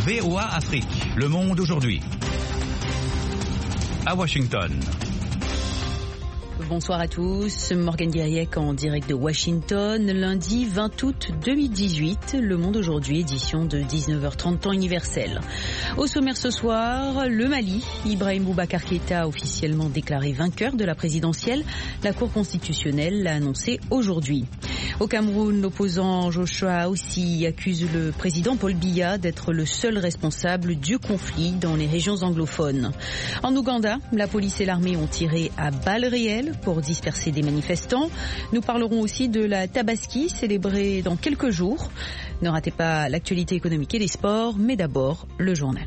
VOA Afrique, le monde aujourd'hui. À Washington. Bonsoir à tous, Morgane Guériec en direct de Washington, lundi 20 août 2018, Le Monde aujourd'hui, édition de 19h30 temps universel. Au sommaire ce soir, le Mali, Ibrahim Boubacar Keïta officiellement déclaré vainqueur de la présidentielle, la Cour constitutionnelle l'a annoncé aujourd'hui. Au Cameroun, l'opposant Joshua Aussi accuse le président Paul Biya d'être le seul responsable du conflit dans les régions anglophones. En Ouganda, la police et l'armée ont tiré à balles réelles pour disperser des manifestants. Nous parlerons aussi de la Tabaski célébrée dans quelques jours. Ne ratez pas l'actualité économique et les sports, mais d'abord le journal.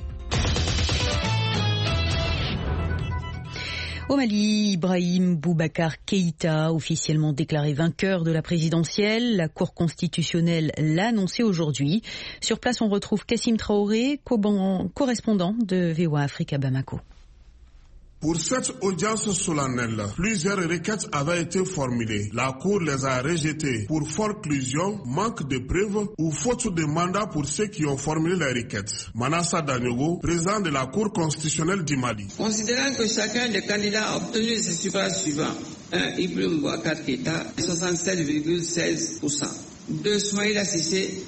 Au Mali, Ibrahim Boubacar Keïta, officiellement déclaré vainqueur de la présidentielle. La Cour constitutionnelle l'a annoncé aujourd'hui. Sur place, on retrouve Kassim Traoré, correspondant de VOA Afrique à Bamako. Pour cette audience solennelle, plusieurs requêtes avaient été formulées. La Cour les a rejetées pour forclusion, manque de preuves ou faute de mandat pour ceux qui ont formulé les requêtes. Manassa Daniogo, président de la Cour constitutionnelle du Mali. Considérant que chacun des candidats a obtenu ces suffrages suivants: 1. Ibrahim Boubacar Keïta, 67,16%. 2. Soumaïla Cissé,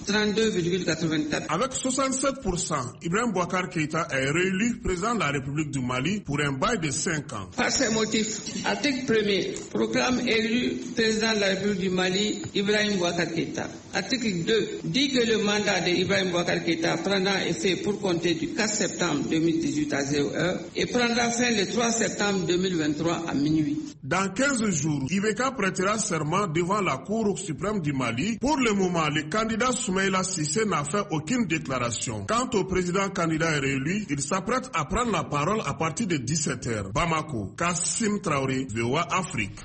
32,84%. Avec 67%, Ibrahim Boubacar Keïta est réélu président de la République du Mali pour un bail de 5 ans. Par ces motifs, article 1er, proclame élu président de la République du Mali Ibrahim Boubacar Keïta. Article 2, dit que le mandat d'Ibrahim Boubacar Keïta prendra effet pour compter du 4 septembre 2018 à 0h et prendra fin le 3 septembre 2023 à minuit. Dans 15 jours, IBK prêtera serment devant la Cour suprême du Mali. Pour le moment, le candidat Soumaïla Cissé n'a fait aucune déclaration. Quant au président candidat réélu, il s'apprête à prendre la parole à partir de 17h. Bamako, Kassim Traoré, VOA Afrique.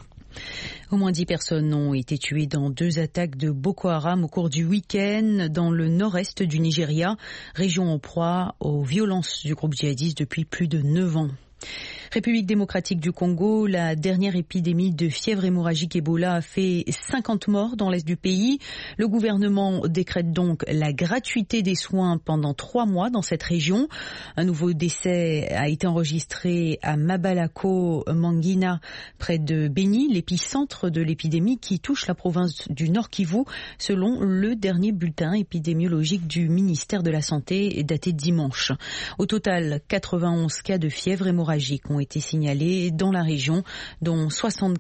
Au moins 10 personnes ont été tuées dans 2 attaques de Boko Haram au cours du week-end dans le nord-est du Nigeria, région en proie aux violences du groupe djihadiste depuis plus de 9 ans. République démocratique du Congo, la dernière épidémie de fièvre hémorragique Ebola a fait 50 morts dans l'est du pays. Le gouvernement décrète donc la gratuité des soins pendant 3 mois dans cette région. Un nouveau décès a été enregistré à Mabalako, Mangina, près de Beni, l'épicentre de l'épidémie qui touche la province du Nord Kivu, selon le dernier bulletin épidémiologique du ministère de la Santé daté dimanche. Au total, 91 cas de fièvre hémorragique ont été signalés dans la région, dont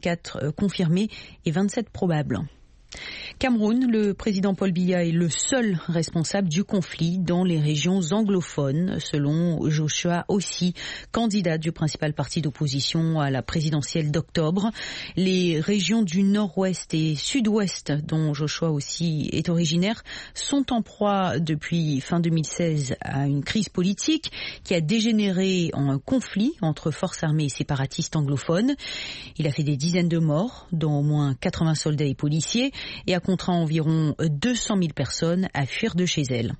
64 confirmés et 27 probables. Cameroun, le président Paul Biya est le seul responsable du conflit dans les régions anglophones, selon Joshua Aussi, candidat du principal parti d'opposition à la présidentielle d'octobre. Les régions du nord-ouest et sud-ouest, dont Joshua Aussi est originaire, sont en proie depuis fin 2016 à une crise politique qui a dégénéré en un conflit entre forces armées et séparatistes anglophones. Il a fait des dizaines de morts, dont au moins 80 soldats et policiers, et a contraint environ 200 000 personnes à fuir de chez elles.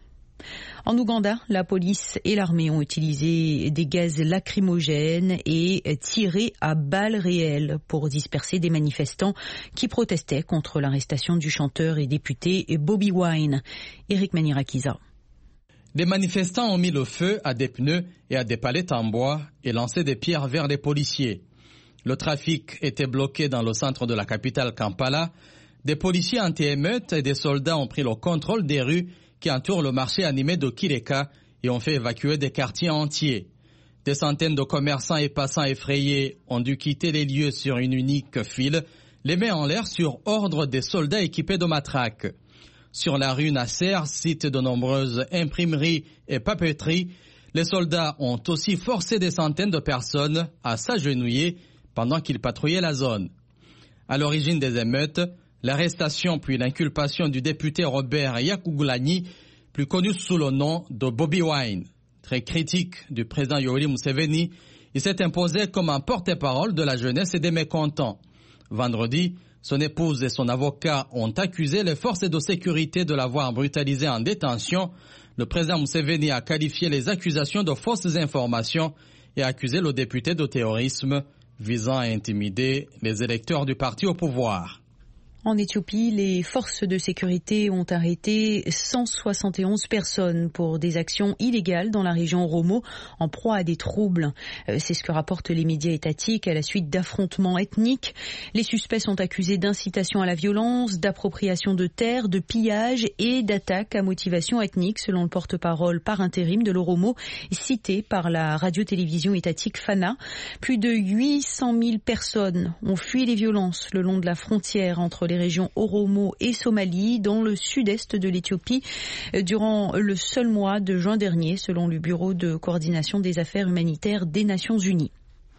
En Ouganda, la police et l'armée ont utilisé des gaz lacrymogènes et tiré à balles réelles pour disperser des manifestants qui protestaient contre l'arrestation du chanteur et député Bobi Wine. Eric Manirakiza. Des manifestants ont mis le feu à des pneus et à des palettes en bois et lancé des pierres vers les policiers. Le trafic était bloqué dans le centre de la capitale Kampala. Des policiers anti-émeutes et des soldats ont pris le contrôle des rues qui entourent le marché animé de Kireka et ont fait évacuer des quartiers entiers. Des centaines de commerçants et passants effrayés ont dû quitter les lieux sur une unique file, les mains en l'air sur ordre des soldats équipés de matraques. Sur la rue Nasser, site de nombreuses imprimeries et papeteries, les soldats ont aussi forcé des centaines de personnes à s'agenouiller pendant qu'ils patrouillaient la zone. À l'origine des émeutes, l'arrestation puis l'inculpation du député Robert Yakugulani, plus connu sous le nom de Bobi Wine. Très critique du président Yoweri Museveni, il s'est imposé comme un porte-parole de la jeunesse et des mécontents. Vendredi, son épouse et son avocat ont accusé les forces de sécurité de l'avoir brutalisé en détention. Le président Museveni a qualifié les accusations de fausses informations et a accusé le député de terrorisme visant à intimider les électeurs du parti au pouvoir. En Éthiopie, les forces de sécurité ont arrêté 171 personnes pour des actions illégales dans la région Oromo en proie à des troubles. C'est ce que rapportent les médias étatiques à la suite d'affrontements ethniques. Les suspects sont accusés d'incitation à la violence, d'appropriation de terres, de pillage et d'attaques à motivation ethnique, selon le porte-parole par intérim de l'Oromo, cité par la radio-télévision étatique Fana. Plus de 800 000 personnes ont fui les violences le long de la frontière entre les régions Oromo et Somalie, dans le sud-est de l'Éthiopie, durant le seul mois de juin dernier, selon le Bureau de coordination des affaires humanitaires des Nations Unies.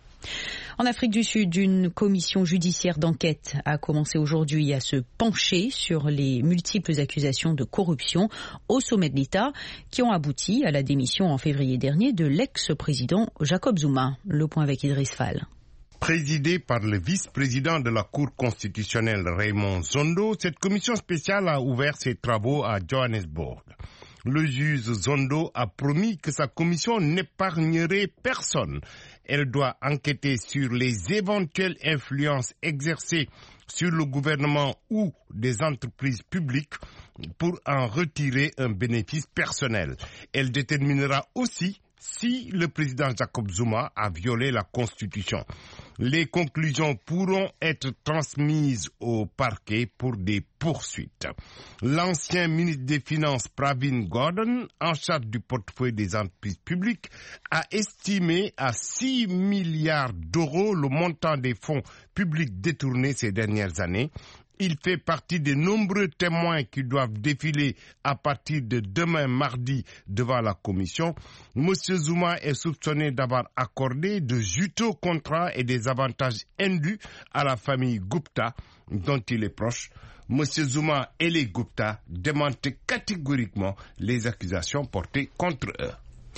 En Afrique du Sud, une commission judiciaire d'enquête a commencé aujourd'hui à se pencher sur les multiples accusations de corruption au sommet de l'État qui ont abouti à la démission en février dernier de l'ex-président Jacob Zuma. Le point avec Idriss Fall. Présidée par le vice-président de la Cour constitutionnelle Raymond Zondo, cette commission spéciale a ouvert ses travaux à Johannesburg. Le juge Zondo a promis que sa commission n'épargnerait personne. Elle doit enquêter sur les éventuelles influences exercées sur le gouvernement ou des entreprises publiques pour en retirer un bénéfice personnel. Elle déterminera aussi si le président Jacob Zuma a violé la Constitution. Les conclusions pourront être transmises au parquet pour des poursuites. L'ancien ministre des Finances Pravin Gordhan, en charge du portefeuille des entreprises publiques, a estimé à 6 milliards d'euros le montant des fonds publics détournés ces dernières années. Il fait partie des nombreux témoins qui doivent défiler à partir de demain mardi devant la commission. M. Zuma est soupçonné d'avoir accordé de juteux contrats et des avantages indus à la famille Gupta, dont il est proche. M. Zuma et les Gupta démentent catégoriquement les accusations portées contre eux.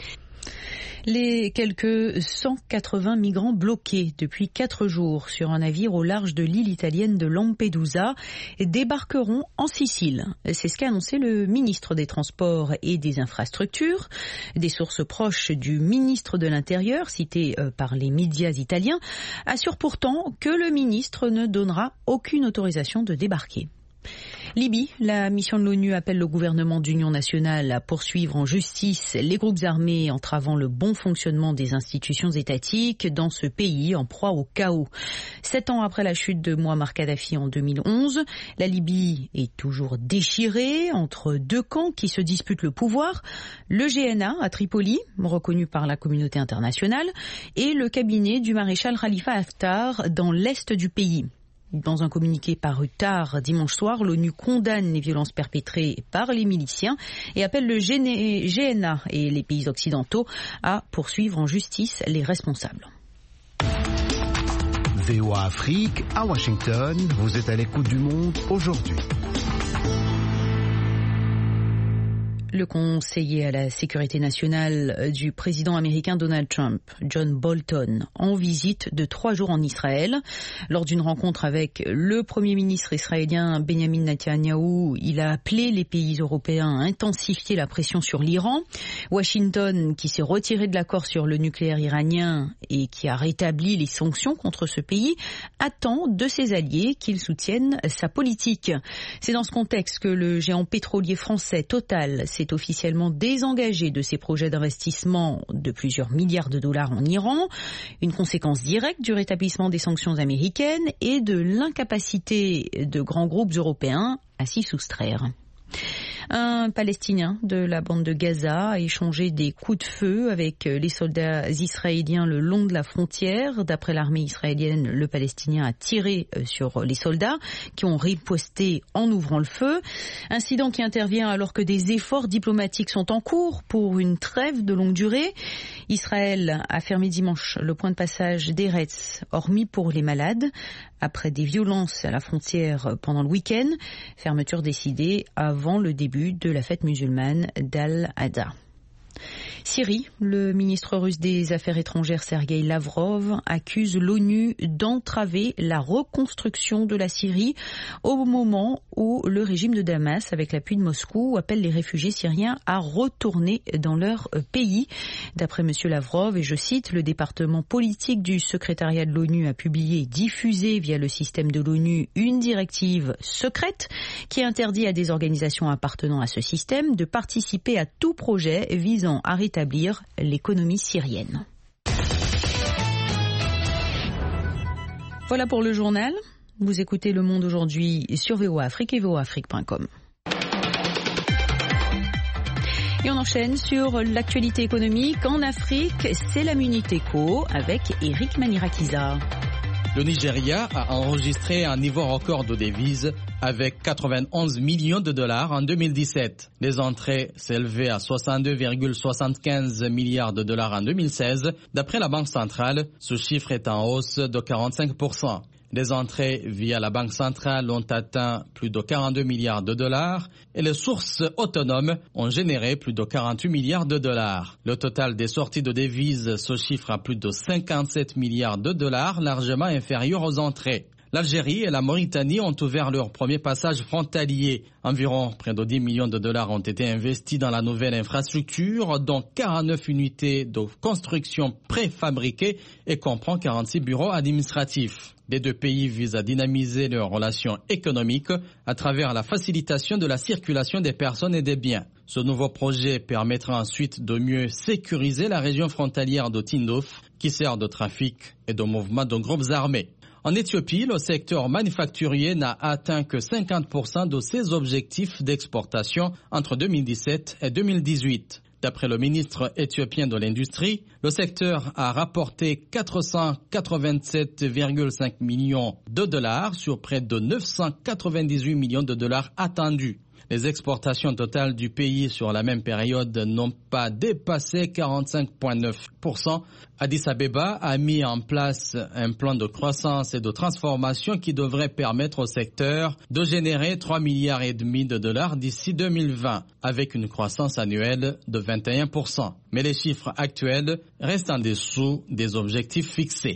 Les quelques 180 migrants bloqués depuis 4 jours sur un navire au large de l'île italienne de Lampedusa débarqueront en Sicile. C'est ce qu'a annoncé le ministre des Transports et des Infrastructures. Des sources proches du ministre de l'Intérieur, citées par les médias italiens, assurent pourtant que le ministre ne donnera aucune autorisation de débarquer. Libye, la mission de l'ONU appelle le gouvernement d'union nationale à poursuivre en justice les groupes armés entravant le bon fonctionnement des institutions étatiques dans ce pays en proie au chaos. 7 ans après la chute de Mouammar Kadhafi en 2011, la Libye est toujours déchirée entre deux camps qui se disputent le pouvoir, le GNA à Tripoli, reconnu par la communauté internationale, et le cabinet du maréchal Khalifa Haftar dans l'est du pays. Dans un communiqué paru tard dimanche soir, l'ONU condamne les violences perpétrées par les miliciens et appelle le GNA et les pays occidentaux à poursuivre en justice les responsables. VOA Afrique, à Washington, vous êtes à l'écoute du monde aujourd'hui. Le conseiller à la sécurité nationale du président américain Donald Trump, John Bolton, en visite de 3 jours en Israël. Lors d'une rencontre avec le premier ministre israélien Benjamin Netanyahou, il a appelé les pays européens à intensifier la pression sur l'Iran. Washington, qui s'est retiré de l'accord sur le nucléaire iranien et qui a rétabli les sanctions contre ce pays, attend de ses alliés qu'ils soutiennent sa politique. C'est dans ce contexte que le géant pétrolier français Total s'est officiellement désengagé de ses projets d'investissement de plusieurs milliards de dollars en Iran, une conséquence directe du rétablissement des sanctions américaines et de l'incapacité de grands groupes européens à s'y soustraire. Un Palestinien de la bande de Gaza a échangé des coups de feu avec les soldats israéliens le long de la frontière. D'après l'armée israélienne, le Palestinien a tiré sur les soldats qui ont riposté en ouvrant le feu. Incident qui intervient alors que des efforts diplomatiques sont en cours pour une trêve de longue durée. Israël a fermé dimanche le point de passage d'Eretz, hormis pour les malades, après des violences à la frontière pendant le week-end. Fermeture décidée avant le début de la fête musulmane d'Al-Adha. Syrie, le ministre russe des Affaires étrangères Sergueï Lavrov accuse l'ONU d'entraver la reconstruction de la Syrie au moment où le régime de Damas, avec l'appui de Moscou, appelle les réfugiés syriens à retourner dans leur pays. D'après M. Lavrov, et je cite, le département politique du secrétariat de l'ONU a publié et diffusé via le système de l'ONU une directive secrète qui interdit à des organisations appartenant à ce système de participer à tout projet visant à rétablir l'économie syrienne. Voilà pour le journal. Vous écoutez Le Monde aujourd'hui sur VOA Afrique et voaafrique.com. Et on enchaîne sur l'actualité économique en Afrique. C'est la Minute Éco avec Eric Manirakiza. Le Nigeria a enregistré un niveau record de devises avec 91 millions de dollars en 2017. Les entrées s'élevaient à 62,75 milliards de dollars en 2016. D'après la Banque centrale, ce chiffre est en hausse de 45%. Les entrées via la Banque centrale ont atteint plus de 42 milliards de dollars et les sources autonomes ont généré plus de 48 milliards de dollars. Le total des sorties de devises se chiffre à plus de 57 milliards de dollars, largement inférieur aux entrées. L'Algérie et la Mauritanie ont ouvert leur premier passage frontalier. Environ près de 10 millions de dollars ont été investis dans la nouvelle infrastructure, dont 49 unités de construction préfabriquées et comprend 46 bureaux administratifs. Les deux pays visent à dynamiser leurs relations économiques à travers la facilitation de la circulation des personnes et des biens. Ce nouveau projet permettra ensuite de mieux sécuriser la région frontalière de Tindouf, qui sert de trafic et de mouvement de groupes armés. En Éthiopie, le secteur manufacturier n'a atteint que 50% de ses objectifs d'exportation entre 2017 et 2018. D'après le ministre éthiopien de l'Industrie, le secteur a rapporté 487,5 millions de dollars sur près de 998 millions de dollars attendus. Les exportations totales du pays sur la même période n'ont pas dépassé 45,9%. Addis Abeba a mis en place un plan de croissance et de transformation qui devrait permettre au secteur de générer 3,5 milliards de dollars d'ici 2020, avec une croissance annuelle de 21%. Mais les chiffres actuels restent en dessous des objectifs fixés.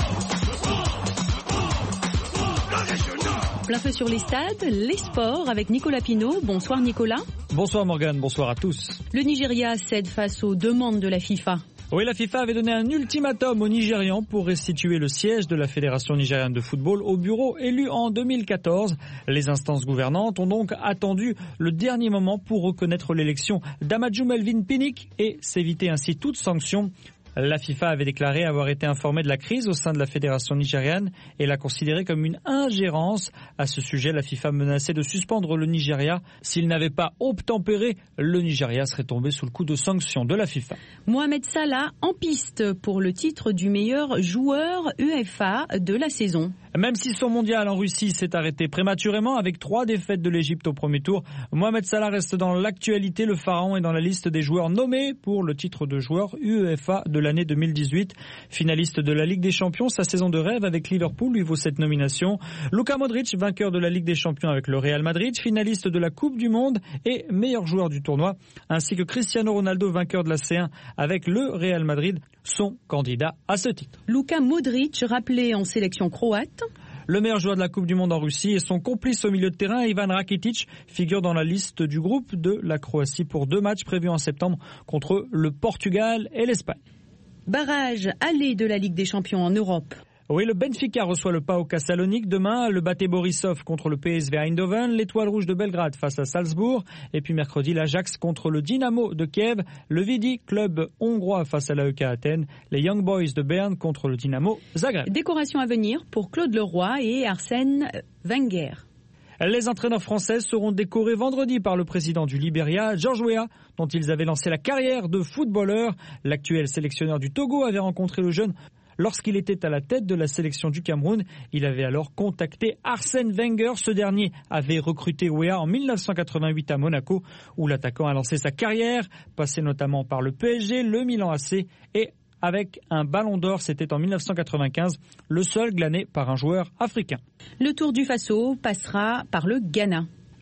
Plein feu sur les stades, les sports avec Nicolas Pinault. Bonsoir Nicolas. Bonsoir Morgane, bonsoir à tous. Le Nigeria cède face aux demandes de la FIFA. Oui, la FIFA avait donné un ultimatum aux Nigérians pour restituer le siège de la Fédération nigériane de football au bureau élu en 2014. Les instances gouvernantes ont donc attendu le dernier moment pour reconnaître l'élection d'Amadou Melvin Pinnick et s'éviter ainsi toute sanction. La FIFA avait déclaré avoir été informée de la crise au sein de la fédération nigériane et l'a considérée comme une ingérence. À ce sujet, la FIFA menaçait de suspendre le Nigeria. S'il n'avait pas obtempéré, le Nigeria serait tombé sous le coup de sanctions de la FIFA. Mohamed Salah en piste pour le titre du meilleur joueur UEFA de la saison. Même si son mondial en Russie s'est arrêté prématurément avec 3 défaites de l'Égypte au premier tour, Mohamed Salah reste dans l'actualité. Le pharaon est dans la liste des joueurs nommés pour le titre de joueur UEFA de l'année 2018. Finaliste de la Ligue des Champions, sa saison de rêve avec Liverpool lui vaut cette nomination. Luka Modric, vainqueur de la Ligue des Champions avec le Real Madrid, finaliste de la Coupe du Monde et meilleur joueur du tournoi, ainsi que Cristiano Ronaldo, vainqueur de la C1 avec le Real Madrid, sont candidats à ce titre. Luka Modric, rappelé en sélection croate. Le meilleur joueur de la Coupe du Monde en Russie et son complice au milieu de terrain, Ivan Rakitic, figure dans la liste du groupe de la Croatie pour 2 matchs prévus en septembre contre le Portugal et l'Espagne. Barrage aller de la Ligue des Champions en Europe. Oui, le Benfica reçoit le PAOK Salonique demain, le Bate Borisov contre le PSV Eindhoven, l'Étoile Rouge de Belgrade face à Salzbourg, et puis mercredi l'Ajax contre le Dynamo de Kiev, le Vidi, club hongrois face à l'AEK Athènes, les Young Boys de Berne contre le Dynamo Zagreb. Décoration à venir pour Claude Leroy et Arsène Wenger. Les entraîneurs français seront décorés vendredi par le président du Libéria, George Weah, dont ils avaient lancé la carrière de footballeur. L'actuel sélectionneur du Togo avait rencontré le jeune lorsqu'il était à la tête de la sélection du Cameroun. Il avait alors contacté Arsène Wenger. Ce dernier avait recruté Weah en 1988 à Monaco, où l'attaquant a lancé sa carrière, passé notamment par le PSG, le Milan AC et avec un ballon d'or, c'était en 1995, le seul glané par un joueur africain. Le Tour du Faso passera par le Ghana.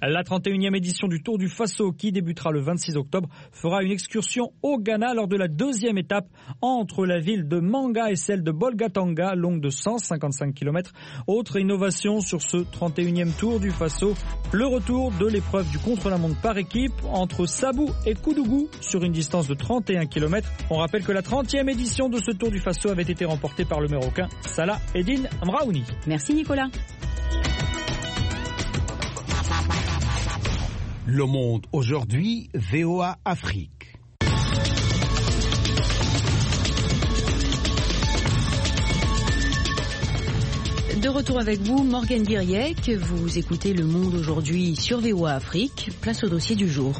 La 31e édition du Tour du Faso, qui débutera le 26 octobre, fera une excursion au Ghana lors de la deuxième étape entre la ville de Manga et celle de Bolgatanga, longue de 155 km. Autre innovation sur ce 31e Tour du Faso, le retour de l'épreuve du contre-la-montre par équipe entre Sabou et Koudougou sur une distance de 31 km. On rappelle que la 30e édition de ce Tour du Faso avait été remportée par le Marocain Salah Eddine Mraouni. Merci Nicolas. Le Monde aujourd'hui, VOA Afrique. De retour avec vous, Morgane Guiriec. Vous écoutez Le Monde aujourd'hui sur VOA Afrique. Place au dossier du jour.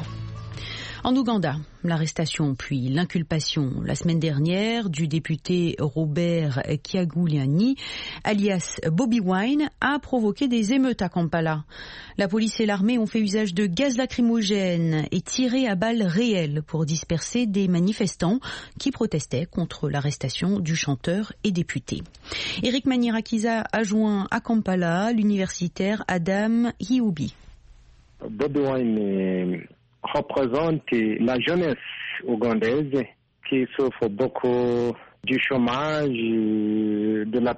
En Ouganda, l'arrestation puis l'inculpation la semaine dernière du député Robert Kyagulanyi, alias Bobi Wine, a provoqué des émeutes à Kampala. La police et l'armée ont fait usage de gaz lacrymogène et tiré à balles réelles pour disperser des manifestants qui protestaient contre l'arrestation du chanteur et député. Eric Manirakiza a joint à Kampala l'universitaire Adam Hioubi. Bobi Wine représente la jeunesse ougandaise qui souffre beaucoup du chômage, de la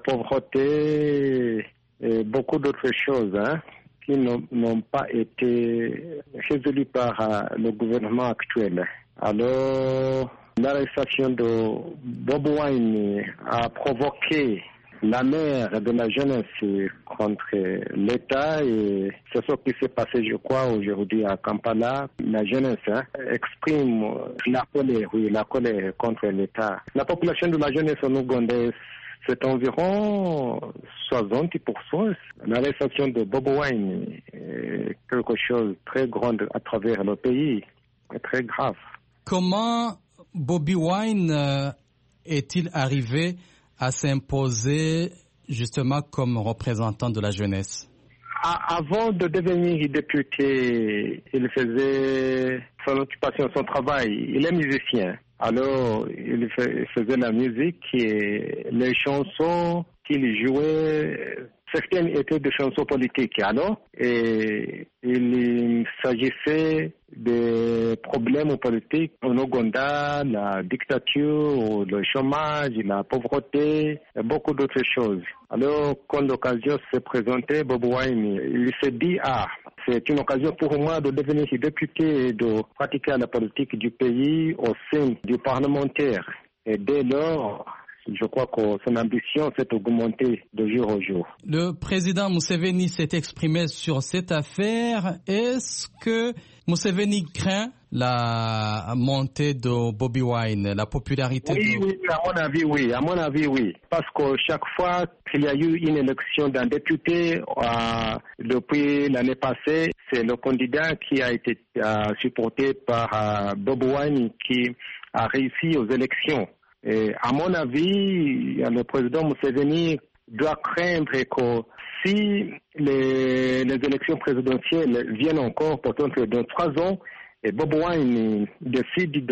pauvreté et beaucoup d'autres choses qui n'ont pas été résolues par le gouvernement actuel. Alors, l'arrestation de Bobi Wine a provoqué la mère de la jeunesse contre l'État et c'est ce qui s'est passé, je crois, aujourd'hui à Kampala. La jeunesse exprime la colère contre l'État. La population de la jeunesse en Ouganda, c'est environ 60%. L'arrestation de Bobi Wine est quelque chose de très grand à travers le pays, très grave. Comment Bobi Wine est-il arrivé à s'imposer justement comme représentant de la jeunesse? Avant de devenir député, il faisait son occupation, son travail. Il est musicien. Alors, il faisait la musique et les chansons qu'il jouait, certaines étaient des chansons politiques. Alors, et il s'agissait des problèmes politiques en Ouganda, la dictature, le chômage, la pauvreté, et beaucoup d'autres choses. Alors, quand l'occasion s'est présentée, Bobi Wine, il s'est dit, c'est une occasion pour moi de devenir député et de pratiquer la politique du pays au sein du parlementaire. Et dès lors, je crois que son ambition s'est augmentée de jour au jour. Le président Museveni s'est exprimé sur cette affaire. Est-ce que Museveni craint la montée de Bobi Wine, la popularité Oui, à mon avis, oui. Parce que chaque fois qu'il y a eu une élection d'un député depuis l'année passée, c'est le candidat qui a été supporté par Bobi Wine qui a réussi aux élections. Et à mon avis, le président Museveni doit craindre que si les élections présidentielles viennent encore, peut-être dans 3 ans, et Bobi Wine décide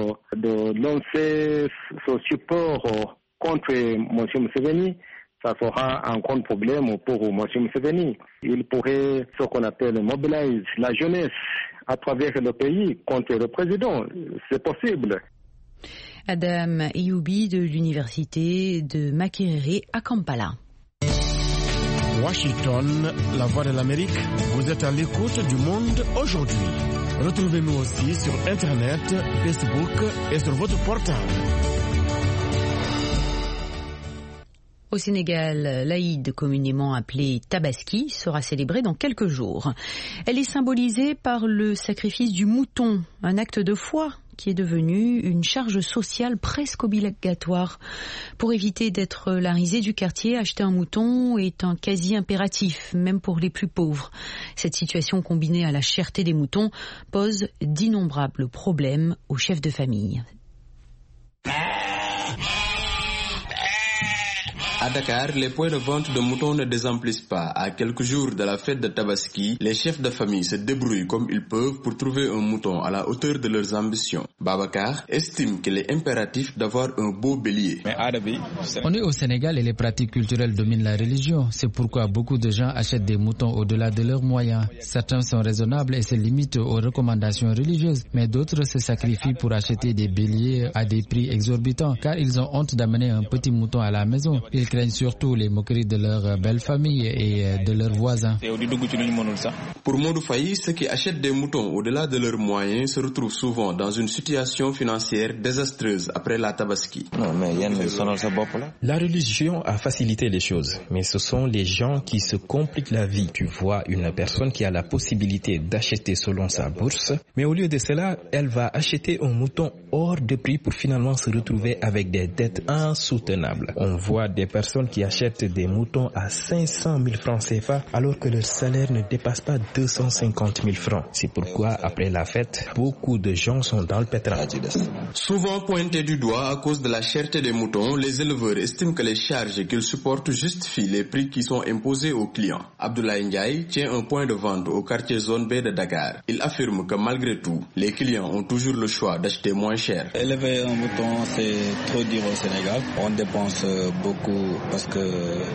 de lancer son support contre M. Museveni, ça sera un grand problème pour M. Museveni. Il pourrait, ce qu'on appelle, mobiliser la jeunesse à travers le pays contre le président. C'est possible. Adam Hioubi de l'université de Makerere à Kampala. Washington, la voix de l'Amérique, vous êtes à l'écoute du monde aujourd'hui. Retrouvez-nous aussi sur Internet, Facebook et sur votre portable. Au Sénégal, l'Aïd, communément appelée Tabaski, sera célébrée dans quelques jours. Elle est symbolisée par le sacrifice du mouton, un acte de foi qui est devenu une charge sociale presque obligatoire. Pour éviter d'être la risée du quartier, acheter un mouton est un quasi-impératif, même pour les plus pauvres. Cette situation combinée à la cherté des moutons pose d'innombrables problèmes aux chefs de famille. À Dakar, les points de vente de moutons ne désemplissent pas. À quelques jours de la fête de Tabaski, les chefs de famille se débrouillent comme ils peuvent pour trouver un mouton à la hauteur de leurs ambitions. Babacar estime qu'il est impératif d'avoir un beau bélier. On est au Sénégal et les pratiques culturelles dominent la religion. C'est pourquoi beaucoup de gens achètent des moutons au-delà de leurs moyens. Certains sont raisonnables et se limitent aux recommandations religieuses, mais d'autres se sacrifient pour acheter des béliers à des prix exorbitants, car ils ont honte d'amener un petit mouton à la maison. Ils craignent surtout les moqueries de leur belle famille et de leurs voisins. Pour Modou Faye, ceux qui achètent des moutons au-delà de leurs moyens se retrouvent souvent dans une situation financière désastreuse après la Tabaski. La religion a facilité les choses, mais ce sont les gens qui se compliquent la vie. Tu vois une personne qui a la possibilité d'acheter selon sa bourse, mais au lieu de cela, elle va acheter un mouton hors de prix pour finalement se retrouver avec des dettes insoutenables. On voit des personnes qui achètent des moutons à 500 000 francs CFA alors que leur salaire ne dépasse pas 250 000 francs. C'est pourquoi, après la fête, beaucoup de gens sont dans le pétrin. Souvent pointés du doigt à cause de la cherté des moutons, les éleveurs estiment que les charges qu'ils supportent justifient les prix qui sont imposés aux clients. Abdoulaye Ndiaye tient un point de vente au quartier zone B de Dakar. Il affirme que malgré tout, les clients ont toujours le choix d'acheter moins cher. Élever un mouton, c'est trop dur au Sénégal. On dépense beaucoup parce que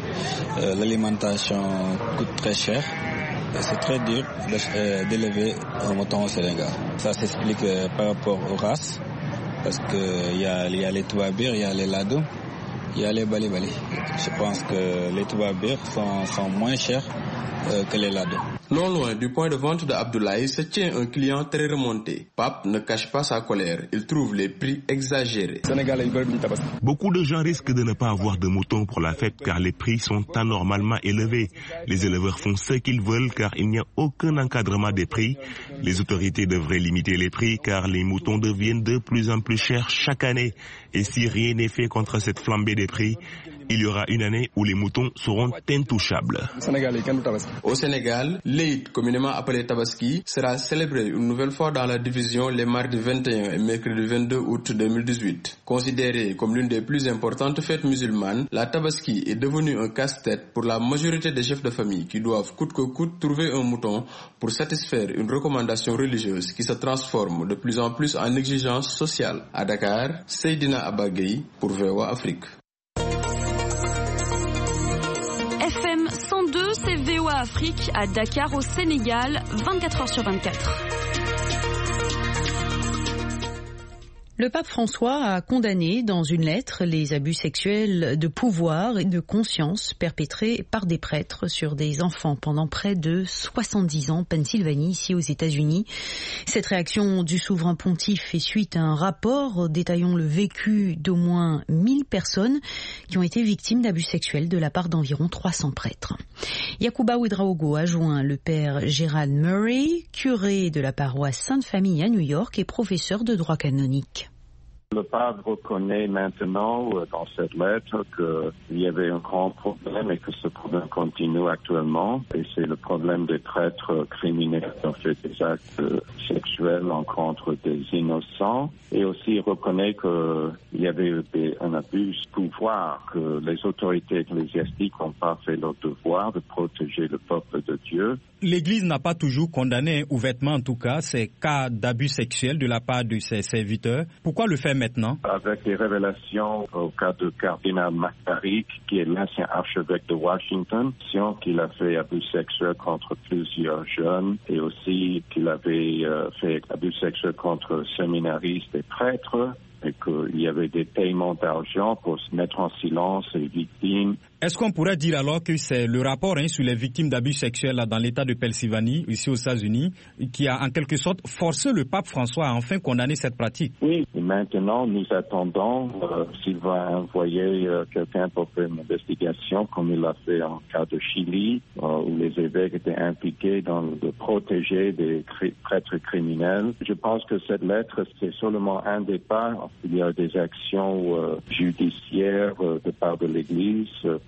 l'alimentation coûte très cher. C'est très dur d'élever un mouton au Sénégal. Ça s'explique par rapport aux races, parce qu'il y a les Touabir, il y a les Lado, il y a les Bali-Bali. Je pense que les Touabir sont moins chers que les Lado. Non loin du point de vente de Abdoulaye se tient un client très remonté. Pape ne cache pas sa colère. Il trouve les prix exagérés. Beaucoup de gens risquent de ne pas avoir de moutons pour la fête car les prix sont anormalement élevés. Les éleveurs font ce qu'ils veulent car il n'y a aucun encadrement des prix. Les autorités devraient limiter les prix car les moutons deviennent de plus en plus chers chaque année. Et si rien n'est fait contre cette flambée des prix, il y aura une année où les moutons seront intouchables. Au Sénégal, l'Eid, communément appelé Tabaski, sera célébré une nouvelle fois dans la division les mardis 21 et mercredi 22 août 2018. Considérée comme l'une des plus importantes fêtes musulmanes, la Tabaski est devenue un casse-tête pour la majorité des chefs de famille qui doivent coûte que coûte trouver un mouton pour satisfaire une recommandation religieuse qui se transforme de plus en plus en exigence sociale. À Dakar, Seydina Abagay pour VOA Afrique. FM 102, c'est VOA Afrique à Dakar au Sénégal, 24h/24. Le pape François a condamné dans une lettre les abus sexuels de pouvoir et de conscience perpétrés par des prêtres sur des enfants pendant près de 70 ans, Pennsylvanie, ici aux États-Unis. Cette réaction du souverain pontife fait suite à un rapport détaillant le vécu d'au moins 1000 personnes qui ont été victimes d'abus sexuels de la part d'environ 300 prêtres. Yacouba Ouedraogo a joint le père Gerald Murray, curé de la paroisse Sainte-Famille à New York et professeur de droit canonique. Le pape reconnaît maintenant dans cette lettre qu'il y avait un grand problème et que ce problème continue actuellement. Et c'est le problème des prêtres criminels qui ont fait des actes sexuels en contre des innocents. Et aussi il reconnaît qu'il y avait un abus de pouvoir, que les autorités ecclésiastiques n'ont pas fait leur devoir de protéger le peuple de Dieu. L'Église n'a pas toujours condamné ouvertement, en tout cas, ces cas d'abus sexuels de la part de ses serviteurs. Pourquoi le faire maintenant? Avec les révélations au cas de cardinal McCarrick, qui est l'ancien archevêque de Washington, qu'il a fait abus sexuels contre plusieurs jeunes et aussi qu'il avait fait abus sexuels contre séminaristes et prêtres, et qu'il y avait des paiements d'argent pour se mettre en silence les victimes. Est-ce qu'on pourrait dire alors que c'est le rapport sur les victimes d'abus sexuels dans l'État de Pennsylvanie, ici aux États-Unis, qui a en quelque sorte forcé le pape François à enfin condamner cette pratique? Oui, et maintenant nous attendons s'il va envoyer quelqu'un pour faire une investigation, comme il l'a fait en cas de Chili, où les évêques étaient impliqués dans de protéger des prêtres criminels. Je pense que cette lettre, c'est seulement un départ. Il y a des actions judiciaires de part de l'Église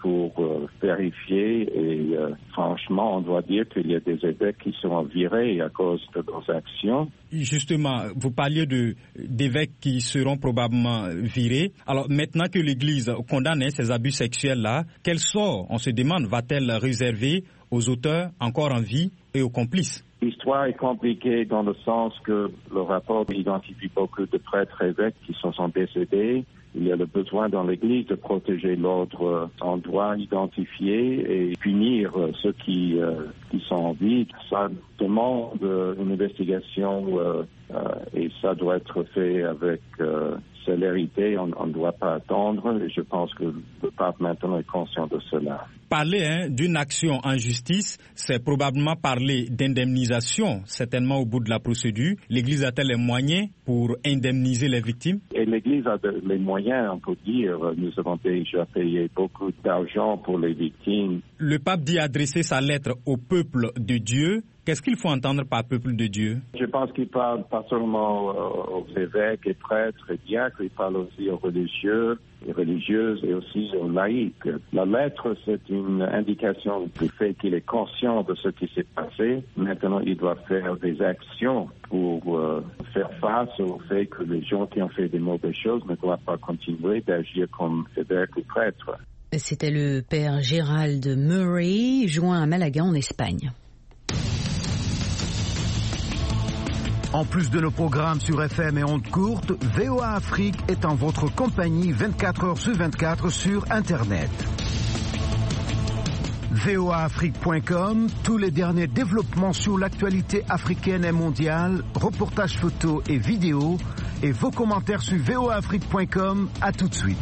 pour vérifier et franchement, on doit dire qu'il y a des évêques qui sont virés à cause de leurs actions. Justement, vous parliez d'évêques qui seront probablement virés. Alors maintenant que l'Église condamne ces abus sexuels-là, quel sort, on se demande, va-t-elle réserver aux auteurs encore en vie et aux complices? L'histoire est compliquée dans le sens que le rapport identifie beaucoup de prêtres évêques qui sont décédés. Il y a le besoin dans l'Église de protéger l'ordre. On doit identifier et punir ceux qui sont en vie. Ça demande une investigation et ça doit être fait avec célérité. On ne doit pas attendre et je pense que le pape maintenant est conscient de cela. Parler d'une action en justice, c'est probablement parler d'indemnisation, certainement au bout de la procédure. L'Église a-t-elle les moyens pour indemniser les victimes? Et l'Église a les moyens, on peut dire. Nous avons déjà payé beaucoup d'argent pour les victimes. Le pape dit adresser sa lettre au peuple de Dieu. Qu'est-ce qu'il faut entendre par peuple de Dieu? Je pense qu'il parle pas seulement aux évêques et prêtres et diacres, il parle aussi aux religieux et religieuses et aussi aux laïcs. La lettre, c'est une indication du fait qu'il est conscient de ce qui s'est passé. Maintenant, il doit faire des actions pour faire face au fait que les gens qui ont fait des mauvaises choses ne doivent pas continuer d'agir comme évêques ou prêtres. C'était le père Gérald Murray, joint à Malaga en Espagne. En plus de nos programmes sur FM et ondes courtes, VOA Afrique est en votre compagnie 24 heures sur 24 sur Internet. voaafrique.com, tous les derniers développements sur l'actualité africaine et mondiale, reportages photos et vidéos, et vos commentaires sur voaafrique.com. À tout de suite.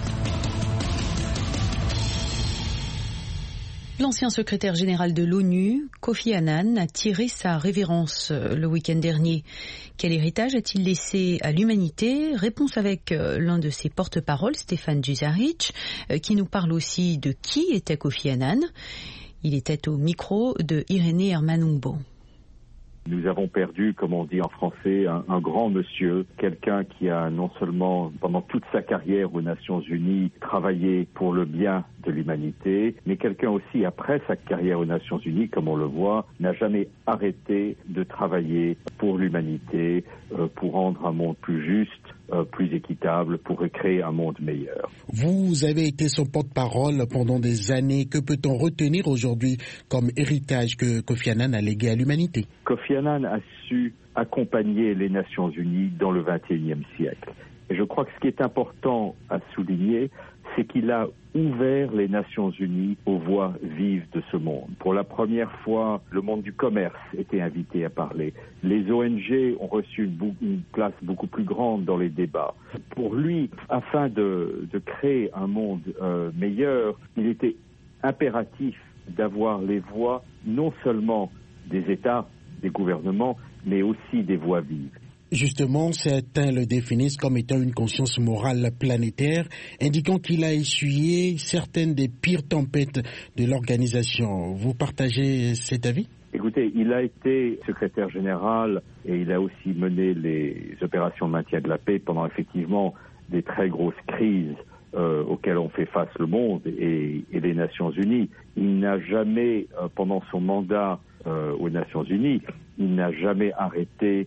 L'ancien secrétaire général de l'ONU, Kofi Annan, a tiré sa révérence le week-end dernier. Quel héritage a-t-il laissé à l'humanité? Réponse avec l'un de ses porte-paroles, Stéphane Dujarric, qui nous parle aussi de qui était Kofi Annan. Il était au micro de Irénée Herman Umbo. Nous avons perdu, comme on dit en français, un grand monsieur, quelqu'un qui a non seulement, pendant toute sa carrière aux Nations Unies, travaillé pour le bien de l'humanité, mais quelqu'un aussi, après sa carrière aux Nations Unies, comme on le voit, n'a jamais arrêté de travailler pour l'humanité, pour rendre un monde plus juste, plus équitable, pour recréer un monde meilleur. Vous avez été son porte-parole pendant des années. Que peut-on retenir aujourd'hui comme héritage que Kofi Annan a légué à l'humanité? Kofi Annan a su accompagner les Nations Unies dans le XXIe siècle. Et je crois que ce qui est important à souligner, c'est qu'il a ouvert les Nations Unies aux voix vives de ce monde. Pour la première fois, le monde du commerce était invité à parler. Les ONG ont reçu une place beaucoup plus grande dans les débats. Pour lui, afin de créer un monde meilleur, il était impératif d'avoir les voix non seulement des États, des gouvernements, mais aussi des voix vives. Justement, certains le définissent comme étant une conscience morale planétaire, indiquant qu'il a essuyé certaines des pires tempêtes de l'organisation. Vous partagez cet avis? Écoutez, il a été secrétaire général et il a aussi mené les opérations de maintien de la paix pendant effectivement des très grosses crises auxquelles ont fait face le monde et les Nations Unies. Il n'a jamais, pendant son mandat aux Nations Unies, il n'a jamais arrêté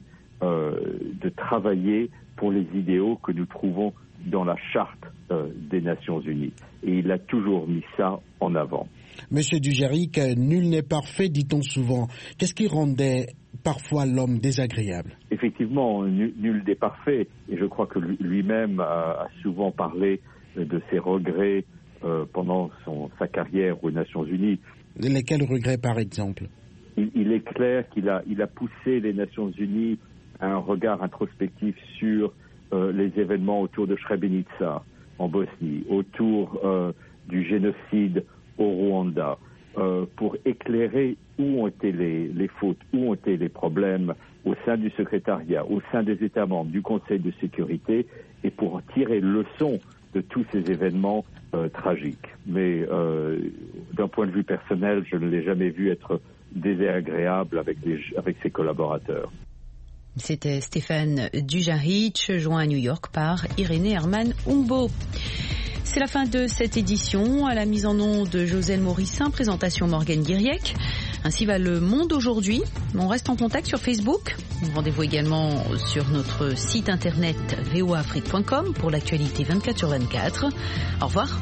de travailler pour les idéaux que nous trouvons dans la charte des Nations Unies. Et il a toujours mis ça en avant. Monsieur Dujarric, nul n'est parfait, dit-on souvent. Qu'est-ce qui rendait parfois l'homme désagréable? Effectivement, nul n'est parfait. Et je crois que lui-même a souvent parlé de ses regrets pendant sa carrière aux Nations Unies. Lesquels regrets, par exemple? Il est clair qu'il a poussé les Nations Unies un regard introspectif sur les événements autour de Srebrenica en Bosnie, autour du génocide au Rwanda, pour éclairer où ont été les fautes, où ont été les problèmes au sein du secrétariat, au sein des États membres, du Conseil de sécurité, et pour tirer leçon de tous ces événements tragiques. Mais d'un point de vue personnel, je ne l'ai jamais vu être désagréable avec ses collaborateurs. C'était Stéphane Dujarric, joint à New York par Irénée Herman Umbo. C'est la fin de cette édition. À la mise en onde de Joselle Morissin, présentation Morgane Guiriec. Ainsi va le monde aujourd'hui. On reste en contact sur Facebook. Rendez-vous également sur notre site internet voaafrique.com pour l'actualité 24/24. Au revoir.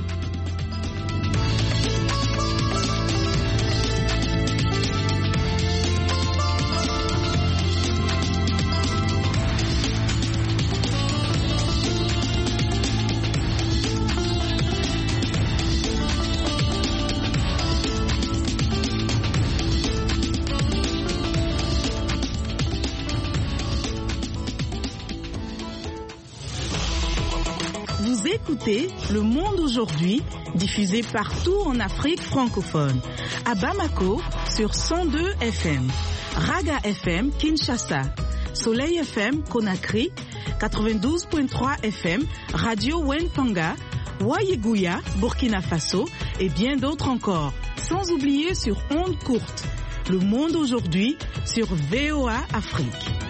Écoutez Le Monde aujourd'hui, diffusé partout en Afrique francophone. À Bamako, sur 102 FM. Raga FM, Kinshasa. Soleil FM, Conakry. 92.3 FM, Radio Wenpanga. Wayeguya, Burkina Faso. Et bien d'autres encore. Sans oublier sur ondes courtes. Le Monde aujourd'hui, sur VOA Afrique.